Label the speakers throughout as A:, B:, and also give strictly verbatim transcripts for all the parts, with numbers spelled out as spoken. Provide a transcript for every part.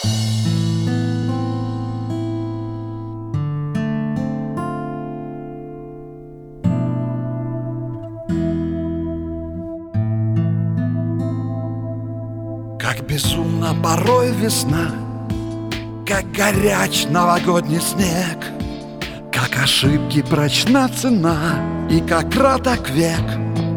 A: Как безумно порой весна, как горяч новогодний снег, как ошибки прочна цена и как краток век.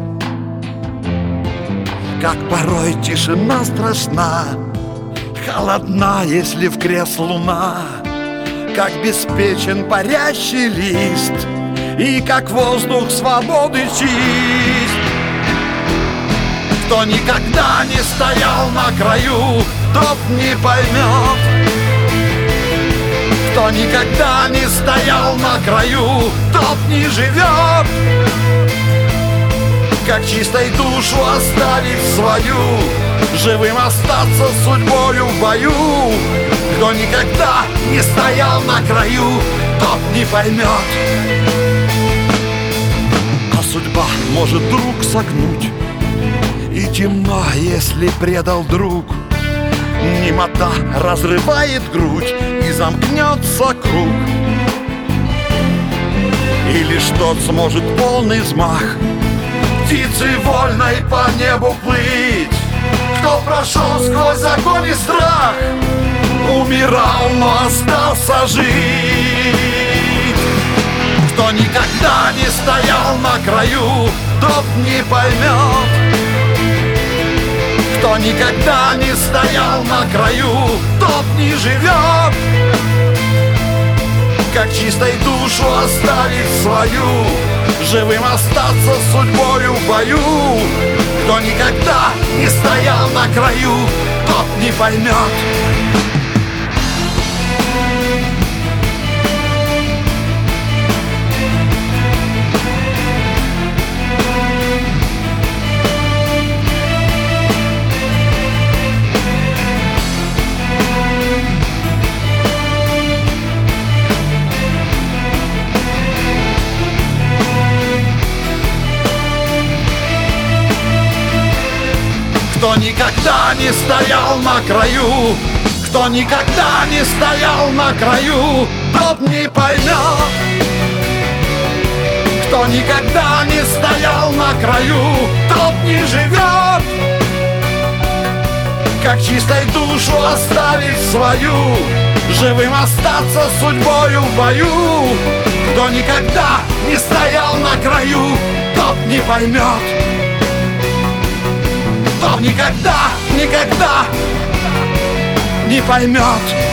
A: Как порой тишина страшна, холодна, если в крест луна, как беспечен парящий лист и как воздух свободы чист. Кто никогда не стоял на краю, тот не поймет. Кто никогда не стоял на краю, тот не живет. Как чистой душу оставить свою, живым остаться судьбою в бою. Кто никогда не стоял на краю, тот не поймет. А судьба может вдруг согнуть, и темно, если предал друг. Немота разрывает грудь, и замкнется круг. И лишь тот сможет полный взмах птицы вольной по небу плыть, кто прошел сквозь огонь и страх, умирал, но остался жить. Кто никогда не стоял на краю, тот не поймет. Кто никогда не стоял на краю, тот не живет. Как чистой душу оставить свою, живым остаться судьбою в бою. Кто никогда не стоял на краю, тот не поймет. Кто никогда не стоял на краю, кто никогда не стоял на краю, тот не поймет. Кто никогда не стоял на краю, тот не живет. Как чистой душу оставить свою, живым остаться судьбою в бою. Кто никогда не стоял на краю, тот не поймет. Кто никогда, никогда не поймет.